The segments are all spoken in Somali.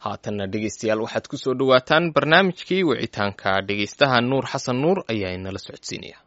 haatanna dhegaystayaal waxaad ku soo dhowaataan barnaamijkii wicitaanka dhegaystaha nuur xasan nuur ayaa inala socodsiinaya.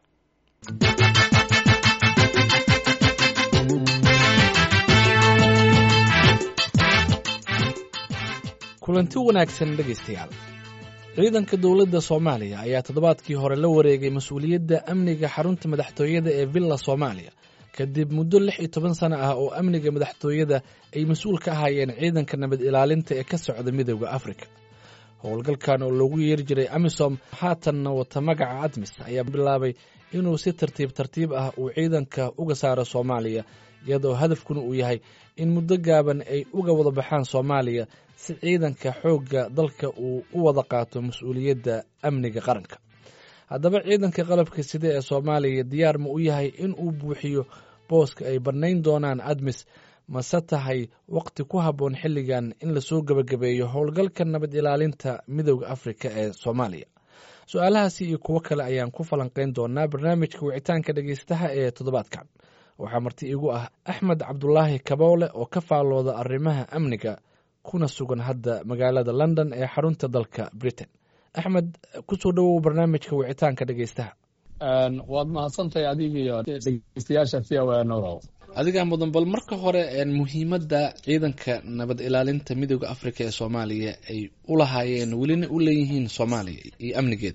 kulanti wanaagsan dhegaystayaal. ciidanka dowladda Soomaaliya ayaa toddobaadkii hore la wareegay mas'uuliyadda amniga xarunta madaxtooyada ee Villa Soomaaliya kadib muddo 16 sano ah oo amniga madaxtooyada ay mas'uul ka ahaayeen ciidanka nabad ilaalinta ee ka socda Midowga Afrika. howlgalkan oo loogu yeeri jiray AMISOM haatanna wata magaca ADMIS ayaa bilaabay inuu si tartiib ah uu ciidanka uga saaro Soomaaliya, iyadoo hadafkuna uu yahay in muddo gaaban ay uga wada baxaan Soomaaliya si ciidanka xoogga dalka uu u wada qaato mas'uuliyadda amniga qaranka. haddaba ciidanka qalabka sida ee Soomaaliya diyaar ma u yahay in uu buuxiyo booska ay bannayn doonaan ADMIS, mase tahay waqti ku habboon xilligan in la soo gabagabeeyo howlgalka nabad ilaalinta Midowga Afrika ee Soomaaliya? su-aalahaasi iyo kuwo kale ayaan ku falanqayn doonaa barnaamijka wicitaanka dhegaystaha ee toddobaadkan. waxaa marti igu ah Axmed Cabdulaahi Kaboole oo ka faalooda arrimaha amniga kuna sugan hadda magaalada London ee xarunta dalka Britain. Axmed, ku soo dhawow barnaamijka wicitaanka dhegaystaha. waad mahadsantahay adiga iyo dhegaystayaasha fiyawaanow. adiga mudan, bal marka hore muhiimadda ciidanka nabad ilaalinta Midowga Afrika ee Soomaaliya ay u lahaayeen welina u leeyihiin Soomaaliya iyo amnigeeda.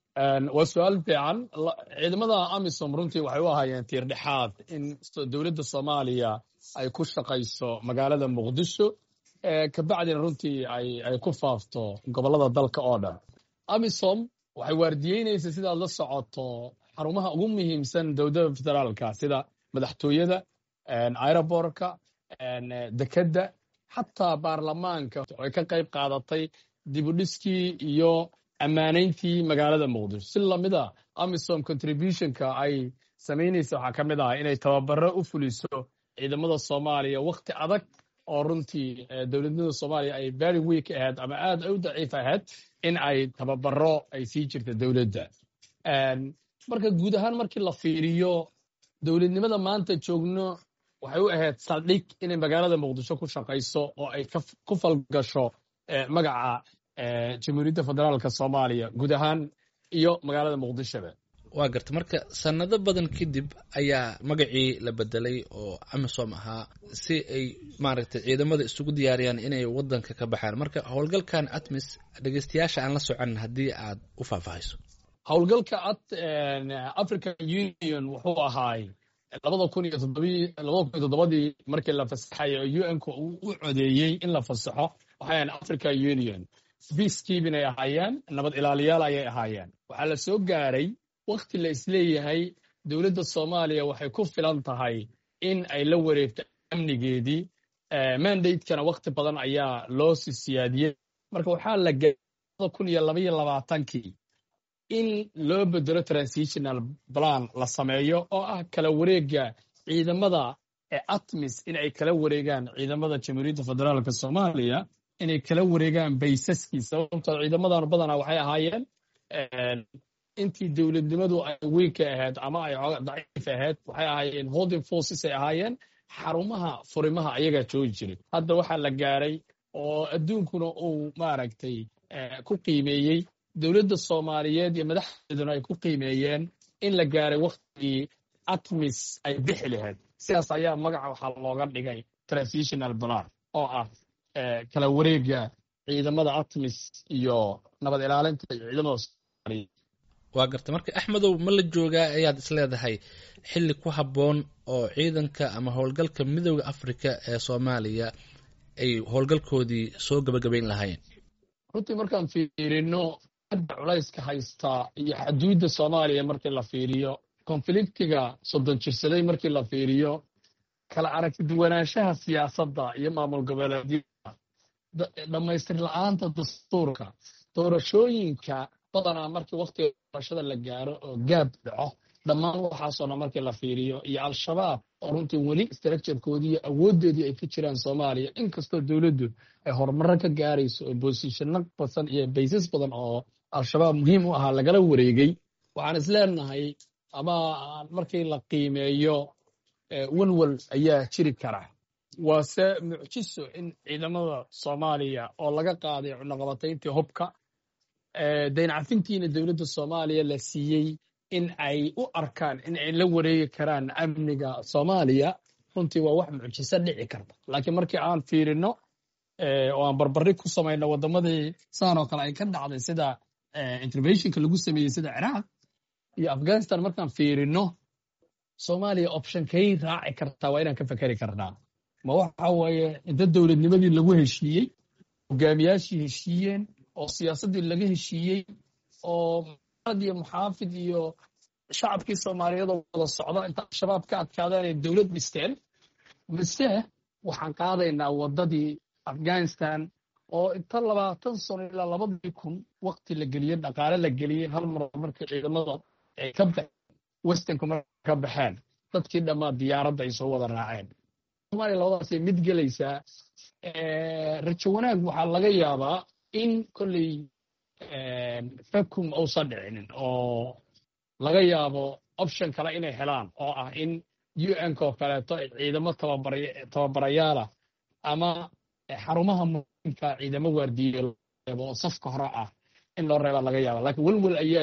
waa su-aal fiican. ciidamada AMISOM runtii waxay u ahaayeen tiir dhexaad in dowladda Soomaaliya ay ku shaqayso magaalada Muqdisho, kabacdina runtii ay ku faafto gobolada dalka oo dhan. AMISOM waxay waardiyeynaysaa sidaad la socoto xarumaha ugu muhiimsan dowladda federaalka sida madaxtooyada, aerobortka, dekedda, xataa baarlamaanka. waxay ka qayb qaadatay dibudhiskii iyo ammaanayntii magaalada Muqdisho. si lamida AMISOM contributionka ay samaynaysa waxaa ka mid ah inay tababaro u fuliso ciidamada Soomaaliya waqti adag oo runtii dowladnimada Soomaaliya ay very weak ahayd ama aad u daciif ahayd, in ay tababaro ay sii jirta dowladda. marka guud ahaan markii la fiiriyo dowladnimada maanta joogno waxay u ahayd saldhig inay magaalada Muqdisho ku shaqayso oo ay ku falgasho magaca Jamhuuriyadda Federaalka Soomaaliya guud ahaan iyo magaalada Muqdishoba. waa garta, marka sanado badan kadib ayaa magacii la bedelay oo AMISOM ahaa si ay maaragtay ciidamada isugu diyaariyaan inay wadanka ka baxaan. marka howlgalkan ADMIS dhegaystayaasha aan la socon haddii aad u faahfaahayso. howlgalka African Union wuxuu ahaay 2007 markii la fasaxay oo UN-ku u codeeyey in la fasaxo. waxay African Union peacekeeping ay ahaayeen, nabad ilaaliyaal ayay ahaayeen. waxaa la soo gaaray waqti la isleeyahay dowladda Soomaaliya waxay ku filan tahay in ay la wareegto amnigeedii. mandate-kana waqti badan ayaa loo siyaadiyey. marka waxaa la gaaray 2022 in loo bedelo transitional plan la sameeyo oo ah kala wareega ciidamada ATMIS in ay kala wareegaan ciidamada Jamhuuriyadda Federaalka Soomaaliya, inay kala wareegaan baysaskiisa. sababtoo ciidamadan badanaa waxay ahaayeen intii dowladnimadu ay weak ahayd ama ay daciif ahayd, waxay ahaayeen holding forces ay ahaayeen, xarumaha furimaha ayagaa joogi jiray. hadda waxaa la gaaray oo adduunkuna uu maaragtay ku qiimeeyey, dowladda Soomaaliyeed iyo madaxdeeduna ay ku qiimeeyeen in la gaaray waqtigii ATMIS ay bixi lahayd. sidaas ayaa magaca waxaa looga dhigay transitional plan oo ah kala wareega ciidamada ATMIS iyo nabad ilaalinta ciidamada Soomaaliya. waa garta, marka Axmedow, ma la joogaa ayaad isleedahay xilli ku habboon oo ciidanka ama howlgalka Midowga Afrika ee Soomaaliya ay howlgalkoodii soo gabagabayn lahaayeen? runtii markaan fiirino hadda culayska haysta iyo xuduudda Soomaaliya markii la fiiriyo, konfliktiga 30 jirsaday markii la fiiriyo, kala aragti duwanaanshaha siyaasadda iyo maamul goboleedyada, dhammaystir la'aanta dastuurka, doorashooyinka badanaa markii waqtiga doorashada la gaaro oo gaab dhaco, dhammaan waxaasoo dhan markii la fiiriyo, iyo al-shabaab oo runtii weli structurekoodii iyo awooddeedii ay ka jiraan Soomaaliya, inkastoo dowladdu ay horumaro ka gaarayso oo bosishano badan iyo baysas badan oo al-shabaab muhiim u ahaa lagala wareegay. waxaan isleenahay ama markii la qiimeeyo walwal ayaa jiri kara waase mucjiso in ciidamada Soomaaliya oo laga qaaday cunaqabatayntii hubka dayn cafintiina dowladda Soomaaliya la siiyey in ay u arkaan in ay la wareegi karaan amniga Soomaaliya runtii waa wax mucjiso dhici karta laakiin markii aan fiirino oo aan barbardhig ku samayno wadamadii saan oo kale ay ka dhacday sida interventionka lagu sameeyey sida Ciraaq iyo Afghanistan markaan fiirino Soomaaliya option kay raaci kartaa waa inaan ka fakari karnaa ma waxa waaye inta dowladnimadii lagu heshiiyey hogaamiyaashii heshiiyeen oo siyaasadii laga heshiiyey oo iyo muxaafid iyo shacabkii Soomaaliyeed oo wada socda inta shabaab ka adkaadeen ay dowlad dhisteen mise waxaan qaadaynaa wadadii Afghanistan oo inta 20 sano ilaa 2000 waqti la geliyay dhaqaale la geliyay hal mar markii ciidamada ay ka baxeen westernku ka baxeen dadkii dhammaan diyaaradda ay soo wada raaceen Soomaaliya labadaas mid galaysa rajo wanaag waxa laga yaabaa in kulli fakum oo sadhicin oo laga yaabo option kale inay helaan oo ah in UN ko kaleeto ciidamo tababarayaal ama xarumaha muhiimka ciidamo waardiyo oo safka hore ah in loo reebo laga yaabo laakiin walwal ayaa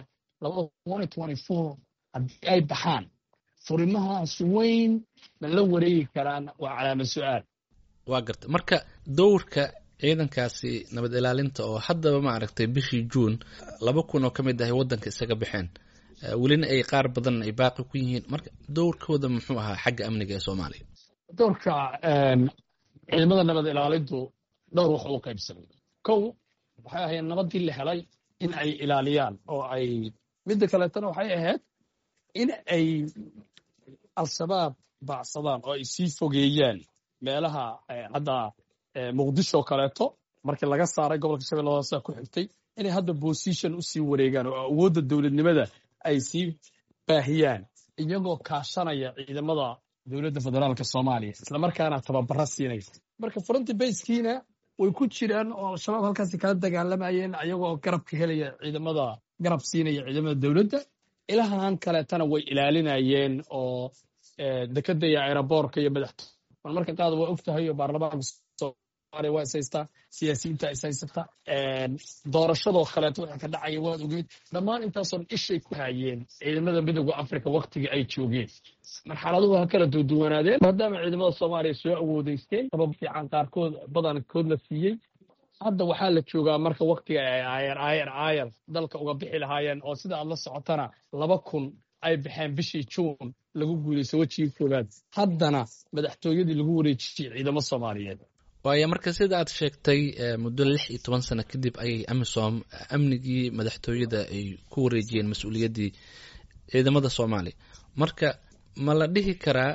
2024 haddii ay baxaan furimahaas weyn ma la wareegi karaan waa calaamad su'aal waa garta marka dowrka ciidankaasi nabad ilaalinta oo haddaba ma aragtay bishii June 2000 oo kamid ah wadanka isaga baxeen welina ay qaar badan ay baaqi ku yihiin marka dowrkooda muxuu ahaa xagga amniga ee Soomaaliya dowrka ciidamada nabad ilaalintu dhowr wax u qaybsamay kow waxay ahayd nabadii la helay in ay ilaaliyaan oo ay mid kale tan waxay ahayd in ay al-shabaab baacsadaan oo ay sii fogeeyaan meelaha hadda Muqdisho kaleeto markii laga saaray gobolka Shabeellaha ku xigtay inay hadda position u sii wareegaan oo awoodda dawladnimada ay sii baahiyaan iyagoo kaashanaya ciidamada dowladda federaalka Soomaaliya isla markaana tababaro siinaysa marka front base-kiina way ku jiraan oo shabaab halkaas ka dagaalamayeen ayagoo garab ka helaya ciidamada garab siinaya ciidamada dawladda ilahan kale tan way ilaalinayeen oo dekada iyo aeroboorka iyo madaxtooyada marka qaad way ogtahay baarlamaanka Soomaaliya waa saysta siyaasiyiinta saysta doorashada kaleeto waxa ka dhacay waad ogeed dhammaan intaas oo ishay ku hayeen ciidamada midowga Afrika waqtiga ay joogeen marxaladuhu kala duwanaadeen maadaama ciidamada Soomaaliya soo awoodeysteen sabab fiican qaarkood badankood la siiyay hadda waxaa la joogaa marka waqtiga ay ayar dalka uga bixi lahaayeen oo sida aad la socotana 2000 ay baxeen bishii June lagu guuleysay wajigii koobaad haddana madaxtooyadii lagu wareejiyay ciidamada Soomaaliyeed waayo marka sida aad sheegtay muddo 16 sano kadib ayay AMISOM amnigii madaxtooyada ay ku wareejiyeen mas'uuliyadii ciidamada Soomaaliya marka ma la dhihi karaa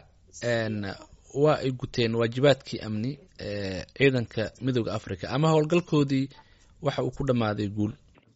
waa ay guteen waajibaadkii amni ciidanka midowga Afrika ama howlgalkoodii waxa uu ku dhamaaday guul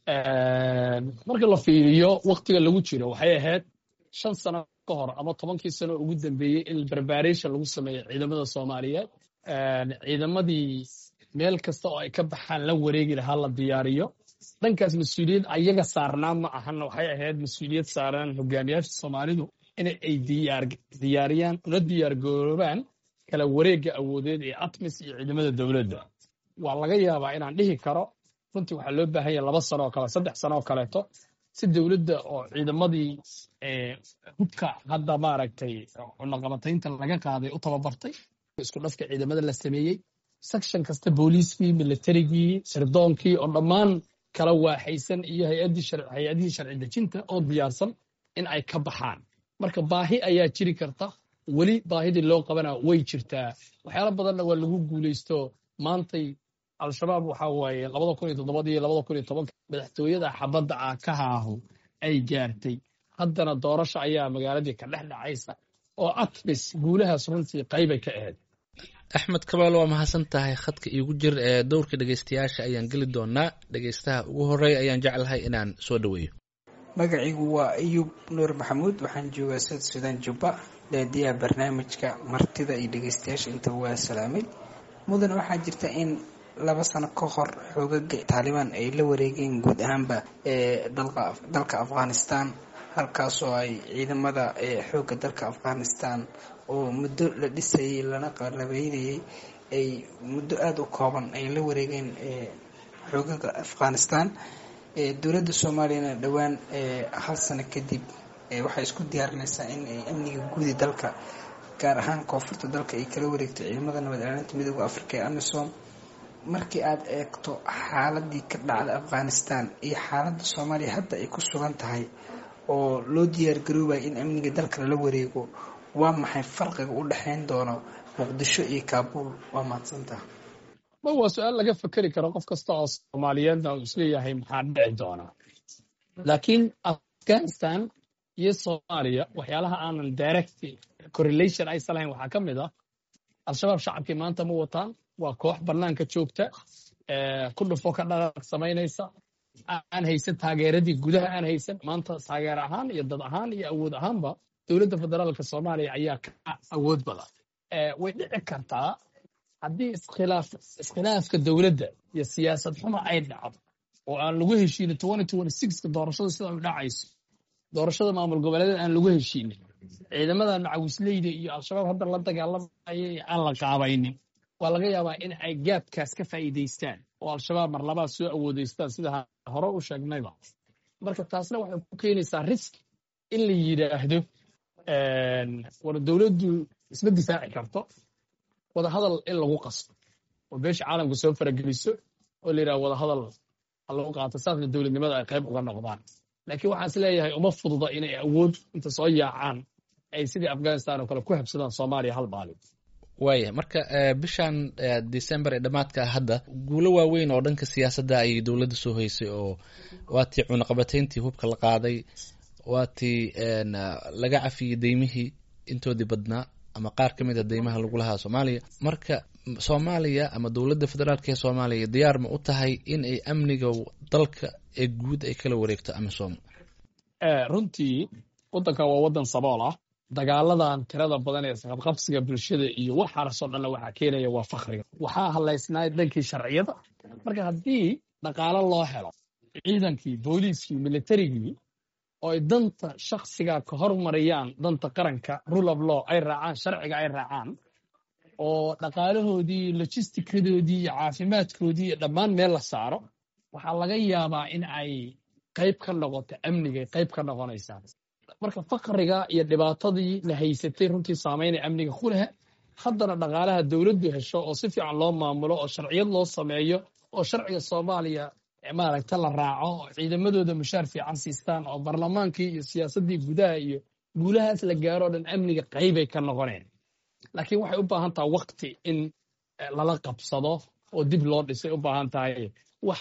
marka la fiiriyo waqtiga lagu jiro waxay ahayd 5 sano ka hor ama 10 sano ugu dambeeyay in preparation lagu sameeyo ciidamada Soomaaliyeed ciidamadii meel kasta oo ay ka baxaan la wareegi lahaa la diyaariyo dhankaas mas'uuliyad ayaga saarnaa ma ahan waxay ahayd mas'uuliyad saaran hogaamiyaasha Soomaalidu in ay diyaariyaan una diyaar garoobaan kala wareegga awoodeed ee ATMIS iyo ciidamada dawladda waa laga yaabaa inaan dhihi karo runtii waxa loo baahan yahay 2 sano oo kale 3 sano oo kaleeto si dawladda oo ciidamadii hubka hadda maaragtay cunaqabataynta laga qaaday u tababartay isku dhafka ciidamada la sameeyay section kasta booliiskii militarigii sirdoonkii oo dhammaan kala waaxaysan iyo hay'adihii sharci dejinta oo diyaarsan in ay ka baxaan marka baahi ayaa jiri karta wali baahidii loo qabana way jirtaa waxyaalo badanna waa lagu guuleysto maantay al-shabaab waxa waaye 2007 iyo 2010 madaxtooyada xabadda ka haaho ay gaartay haddana doorasho ayaa magaaladii ka dhex dhacaysa oo ATMIS guulahaas runtii qayb ay ka ahayd Axmed Kabaal waa mahadsan tahay khadka iigu jir ee dowrka dhageystayaasha ayaan geli doonaa dhageystaha ugu horeeya ayaan jecelahay inaan soo dhaweeyo magaciigu waa Ayub Nuur Maxamuud waxaan joogaa Suudaan Jubba leediya barnaamijka martida iyo dhageystayaasha inta waa salaamay mudan waxaa jirta in 2 sano ka hor xoogagga Taliban ay la wareegeen guud ahaanba dalka Afghanistan halkaasoo ay ciidamada xoogga dalka Afghanistan oo muddo la dhisayay lana qalabeynayay ay muddo aada u kooban ay la wareegeen xoogaga Afghanistan. Dowladda Soomaaliyana dhowaan hal sano kadib waxay isku diyaarinaysaa in ay amniga guud dalka gaar ahaan koonfurta dalka ay kala wareegto ciidamada nabad ilaalinta midowga Afrika ee AMISOM. Markii aad eegto xaaladii ka dhacday Afghanistan iyo xaaladda Soomaaliya hadda ay ku sugan tahay oo loo diyaar garoobay in amniga dalka la wareego, waa maxay farqiga u dhaxayn doono Muqdisho iyo Kaabul? Waa mahadsantahay. waa su-aal laga fakeri karo qof kasta oo Soomaaliyeedna uu isleeyahay maxaa dhici doona. laakiin Afghanistan iyo Soomaaliya waxyaalaha aanan direct correlation aysan lahayn waxaa ka mid ah al-shabaab shacabkii maanta ma wataan, waa koox bannaanka joogta ku dhufo ka dhaqaaq samaynaysa, aan haysan taageeradii gudaha, aan haysan maanta taageer ahaan iyo dad ahaan iyo awood ahaanba dowladda federaalka Soomaaliya ayaa ka awood badan. way dhici kartaa haddii iskhilaafka dowladda iyo siyaasad xuma ay dhacdo oo aan lagu heshiinin 2026 doorashada sida ay dhacayso, doorashada maamul goboleedyada aan lagu heshiinin, ciidamadan macawisleyda iyo al-shabaab hadda la dagaalamayay aan la qaabaynin, waa laga yaabaa in ay gaabkaas ka faa'iidaystaan oo al-shabaab mar labaad soo awoodaystaan sida hore u sheegnayba. marka taasna waxay ku keenaysaa risk in la yidhaahdo war dowladdu isma difaaci karto, wada hadal in lagu qasbo oo beesha caalamka soo farageliso oo la yidhaha wada hadal lagu qaato, saasna dowladnimada ay qayb uga noqdaan. laakiin waxaan is leeyahay uma fududa inay awood inta soo yaacaan ay sidii Afghanistan oo kale ku habsadaan Soomaaliya hal maalin. waaya marka bishan December ee dhamaadka hadda guulo waaweyn oo dhanka siyaasadda ay dowladda soo haysay oo waatii cunaqabatayntii hubka la qaaday, waatii laga cafiyey deymihii intoodii badnaa ama qaar ka mid a deymaha lagu lahaa Soomaaliya. marka Soomaaliya ama dowladda federaalka ee Soomaaliya diyaar ma u tahay in ay amniga dalka ee guud ay kala wareegto AMISOM? runtii waddanka waa waddan sabool ah. dagaaladan tirada badan ee qabqabsiga bulshada iyo waxaasoo dhanna waxaa keenaya waa fakriga. waxaa halaysnaa dhankii sharciyada. marka haddii dhaqaalo loo helo ciidankii, booliiskii, militarigii oo ay danta shakhsiga ka hormariyaan danta qaranka, rule of law ay raacaan, sharciga ay raacaan, oo dhaqaalahoodii, logistikadoodii iyo caafimaadkoodii iyo dhammaan meel la saaro, waxaa laga yaabaa in ay qayb ka noqoto amniga, qayb ka noqonaysaa. marka fakriga iyo dhibaatadii la haysatay runtii saameynay amniga ku leh. haddana dhaqaalaha dowladdu hesho oo si fiican loo maamulo oo sharciyad loo sameeyo oo sharciga Soomaaliya maaragta la raaco oo ciidamadooda mushaar fiican siistaan oo barlamaankii iyo siyaasaddii gudaha iyo guulahaas la gaaro dhan amniga qaybay ka noqoneen. laakiin waxay u baahan tahay waqti in lala qabsado oo dib loo dhisay u baahan tahay. wax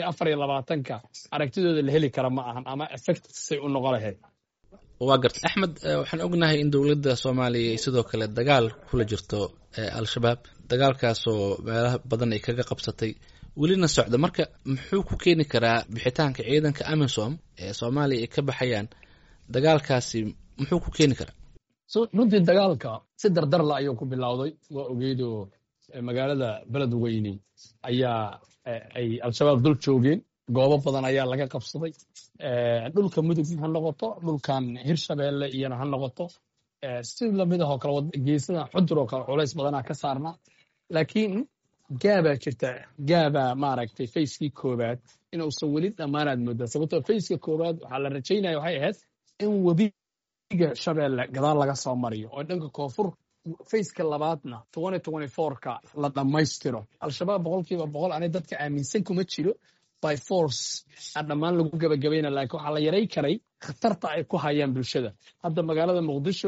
2024 aragtidooda la heli kara ma ahan ama effectsay u noqon lahayd. waa garta Axmed, waxaan ognahay in dowladda Soomaaliya ay sidoo kale dagaal kula jirto al-shabaab, dagaalkaasoo meelaha badan ay kaga qabsatay welina socda. marka muxuu ku keeni karaa bixitaanka ciidanka AMISOM ee Soomaaliya ay ka baxayaan? dagaalkaasi muxuu ku keeni karaa? runtii dagaalka si dardar la ayuu ku bilowday. waa ogeydoo magaalada Beledweyne ayaa ay al-shabaab dul joogeen, goobo badan ayaa laga qabsaday. dhulka mudug ha noqoto, dhulkan Hirshabeelle iyana ha noqoto, si lamid ah oo kale geesada xudur oo kale culays badanaa ka saarnaa. laakiin gaabaa jirta, gaabaa maaragtay fayskii koowaad inuusan weli dhammaanaad moodaa. sababtoo fayska koowaad waxaa la rajaynaya waxay ahayd in webiga Shabeelle gadaal laga soo mariyo oo dhanka koonfur. fayska labaadna 2024ka la dhammaystiro. al-shabaab 100% anay dadka aaminsan kuma jiro by force dhammaan lagu gabagabayna, laakiin waxaa la yaray karay khatarta ay ku hayaan bulshada. hadda magaalada Muqdisho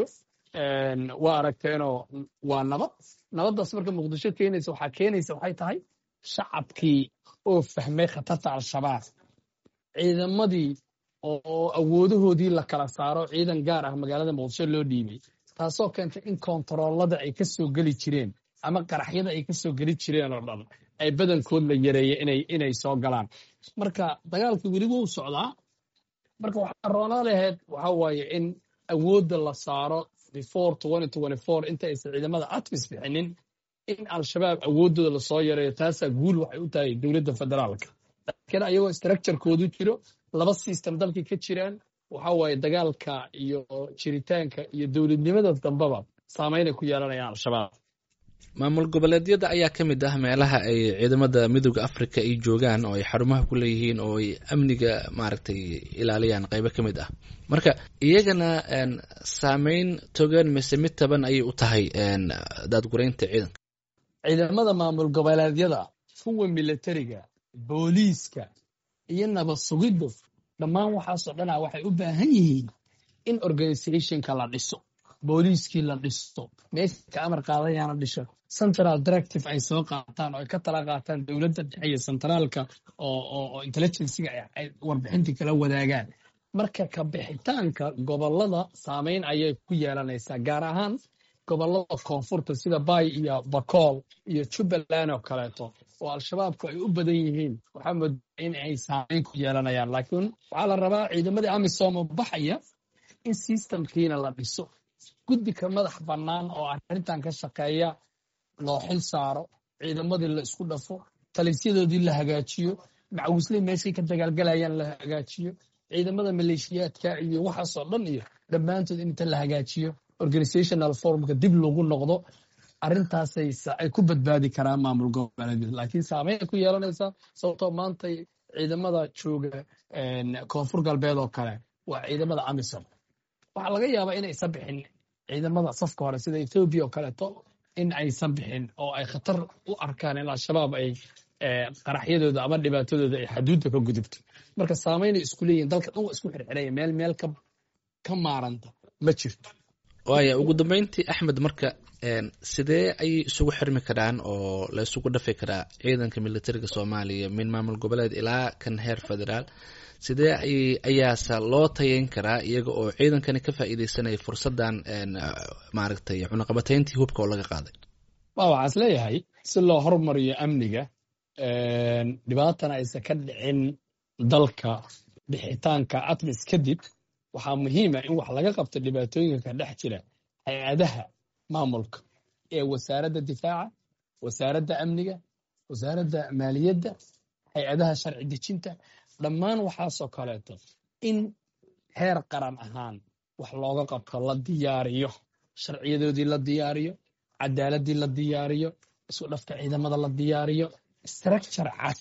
waa aragteenoo waa nabaddaas marka Muqdisho keenaysa waxay tahay shacabkii oo fahmay khatarta al-shabaab, ciidamadii oo awoodahoodii la kala saaro, ciidan gaar ah magaalada Muqdisho loo dhiibay, taasoo keentay in koontaroolada ay ka soo geli jireen ama qaraxyada ay ka soo geli jireen oo dhan ay badankood la yareeyay inay soo galaan. marka dagaalkii weli wuu socdaa. marka waxaa roonaa lahayd waxaa waaye in awoodda la saaro before 2024 inta aysan ciidamada ATMIS bixinin, in al-shabaab awooddooda lasoo yareeyo. taasaa guul waxay u tahay dowladda federaalka. laakiin ayagoo structurekoodu jiro, laba system dalkii ka jiraan, waxa waaye dagaalka iyo jiritaanka iyo dowladnimada dambaba saameynay ku yeelanayaan al-shabaab. maamul goboleedyada ayaa ka mid ah meelaha ay ciidamada midooda africa ay joogaan oo ay xarumaha ku leeyihiin oo ay amniga maaragtay ilaaliyaan qaybo ka mid ah. marka iyagana saameyn togan mise mid taban ayay u tahay daadgureynta ciidanka. ciidamada maamul goboleedyada, kuwa militariga, booliiska iyo nabad sugiddu dhammaan waxaasoo dhana waxay u baahan yihiin in organizationka la dhiso, booliiskii la dhisto, meesha ka amar qaadayaan la dhiso, central directive ay soo qaataan oo ay ka tala qaataan dowladda dhexe iyo centraalka oo intelligencega ay warbixintii kala wadaagaan. marka ka bixitaanka gobolada saameyn ayay ku yeelanaysaa, gaar ahaan gobolada koonfurta sida Bay iyo Bakool iyo Jubbaland oo kaleeto oo al-shabaabku ay u badan yihiin. waxaa moodaa in ay saameyn ku yeelanayaan, laakiin waxaa la rabaa ciidamadii AMISOM oo baxaya in systemkiina la dhiso, guddi ka madax bannaan oo arrintan ka shaqeeya loo xil saaro, ciidamadii la isku dhafo, talisyadoodii la hagaajiyo, macawisley meeshay ka dagaalgalayaan la hagaajiyo, ciidamada maleeshiyaadka iyo waxaasoo dhan iyo dhammaantood inta la hagaajiyo, organizational formka dib loogu noqdo. arrintaasay ay ku badbaadi karaan maamul goboleedyada, laakiin saameyn ay ku yeelanaysaa sababtoo maanta ciidamada jooga koonfur galbeed oo kale waa ciidamada AMISOM. waxaa laga yaabaa inaysan bixin ciidamada safka hore sida Ethiopia oo kaleeto, in aysan bixin oo ay khatar u arkaan in al-shabaab ay qaraxyadooda ama dhibaatadooda ay xaduudda ka gudubto. marka saameynay isku leeyihin, dalka dhan waa isku xirxiraya, meel ka maaranta ma jirto. waaya ugu dambeyntii Axmed, marka sidee ayay isugu xirmi karaan oo la isugu dhafi karaa ciidanka militariga Soomaaliya min maamul goboleed ilaa kan heer federaal? sidee ayaase loo tayeyn karaa iyaga oo ciidankani ka faa'iideysanaya fursadan maaragtay cunaqabatayntii hubka oo laga qaaday? waxaan is leeyahay si loo horumariyo amniga, dhibaatana aysan ka dhicin dalka bixitaanka ATMIS kadib, waxaa muhiima in wax laga qabto dhibaatooyinka dhex jira hay-adaha maamulka ee wasaaradda difaaca, wasaaradda amniga, wasaaradda maaliyadda, hay-adaha sharci dejinta, dhammaan waxaasoo kaleeto in heer qaran ahaan wax looga qabto, la diyaariyo sharciyadoodii, la diyaariyo cadaaladii, la diyaariyo isku dhafka ciidamada, la diyaariyo structure cad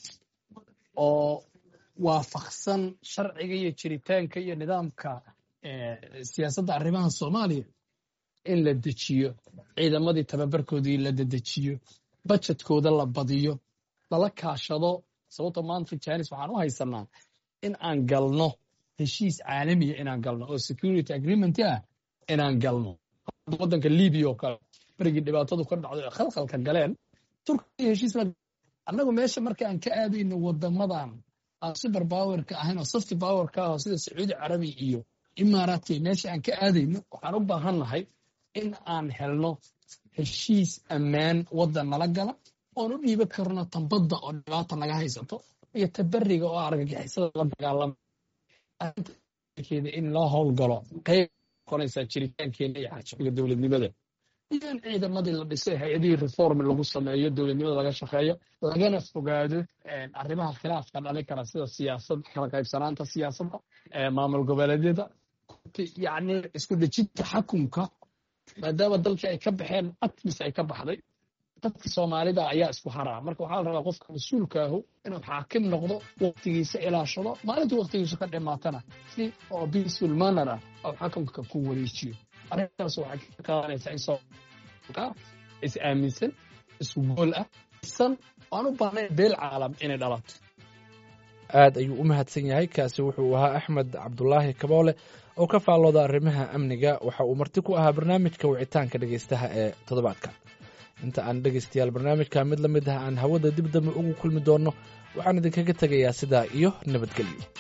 oo waafaqsan sharciga iyo jiritaanka iyo nidaamka siyaasadda arrimaha Soomaaliya, in la dejiyo ciidamadii tababarkoodii la dedejiyo, budgetkooda la badiyo, lala kaashado. sababtoo maanta Janice waxaan u haysanaa in aan galno heshiis caalamiya, inaan galno oo security agreement ah, inaan galno. waddanka Liibiya oo kale markii dhibaatadu ka dhacday khalkhalka galeen, Turkiga heshiis la annagu meesha marka aan ka aadayno wadamadan aan super powerka ahayn oo soft powerka ah sida Sacuudi Carabi iyo Imaaraadka, meesha aan ka aadayno waxaan u baahannahay in aan helno heshiis ammaan waddan nala gala oon u dhiiba karno tambadda oo dhibaata naga haysato iyo tabariga oo argagixisada la dagaalama. in loo howlgalo qayb noqonaysaa jiritaankeena iyo xajiga dowladnimada, iyo in ciidamadii la dhisay, hay-adihii reform lagu sameeyo, dowladnimada laga shaqeeyo, lagana fogaado arrimaha khilaafka dhalin kara sida siyaasad, kala qaybsanaanta siyaasadda, maamul goboleedyada, yacni isku dhejinta xakunka. maadaama dalkii ay ka baxeen ATMIS ay ka baxday, dadka Soomaalida ayaa isku haraa. marka waxaa la rabaa qofka mas-uulka ahu inuu xaakim noqdo, waqtigiisa ilaashado, maalintii waqtigiisa ka dhimaatana si oo peaceful manner ah oo xakunka ku wareejiyo. arrintaas waxay ka qaadanaysaa in Soomaaliya is aaminsan, isku gool ah, san aan u baahnayn beel caalam inay dhalato. aad ayuu u mahadsan yahay. kaasi wuxuu ahaa Axmed Cabdulaahi Kaboole oo ka faallooda arrimaha amniga. waxa uu marti ku ahaa barnaamijka wicitaanka dhegeystaha ee toddobaadka. inta aan dhegeystayaal barnaamijka mid la mid ah aan hawada dib dambe ugu kulmi doonno, waxaan idinkaga tegayaa sidaa iyo nabadgelyo.